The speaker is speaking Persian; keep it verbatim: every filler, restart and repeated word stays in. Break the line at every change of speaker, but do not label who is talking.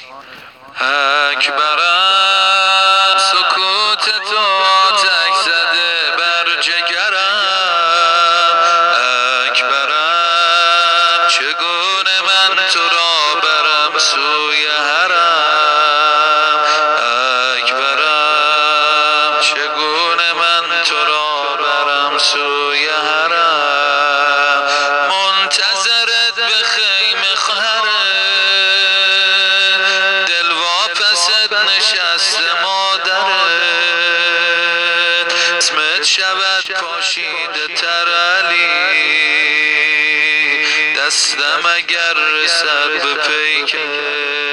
اکبرم سکوت تو تک زده بر جگرم، اکبرم چگونه من تو را برم سوی حرم، اکبرم چگونه من تو را برم سوی حرم، منتظرت به خیمه خره دل واپست نشست مادرت، اسمت شود پاشیده تر علی، دستم اگر رسد به پیکر